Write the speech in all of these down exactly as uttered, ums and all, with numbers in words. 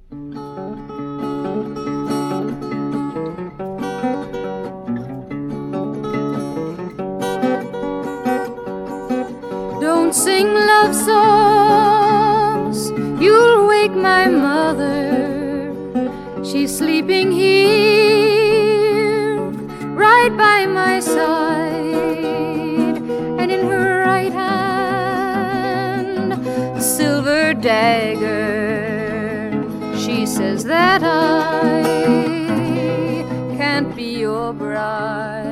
Don't sing love songs, you'll wake my mother. She's sleeping here, right by my side, and in her right hand, a silver dagger. She says that I can't be your bride.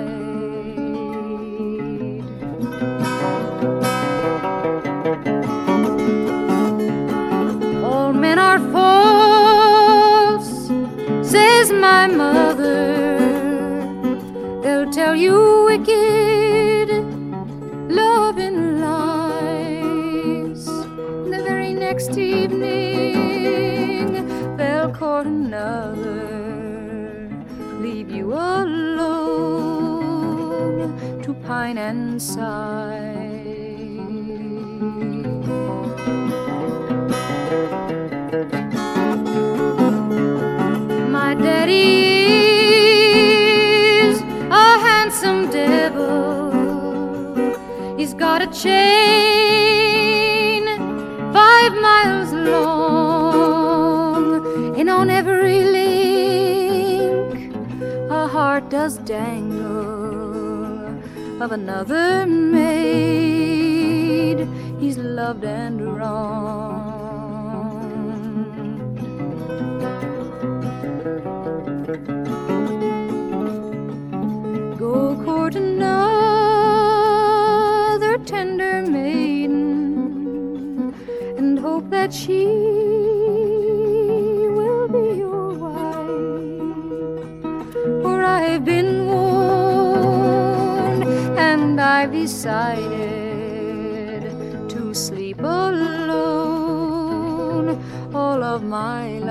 All men are false, says my mother. They'll tell you wicked loving lies. The very next evening they'll court another, leave you alone to pine and sigh. My daddy's a handsome devil. He's got a chain five miles long, and on every link a heart does dangle of another maid he's loved and wronged. Go court another tender maiden and hope that she will be your wife. For I've been warned and I've decided to sleep alone all of my life.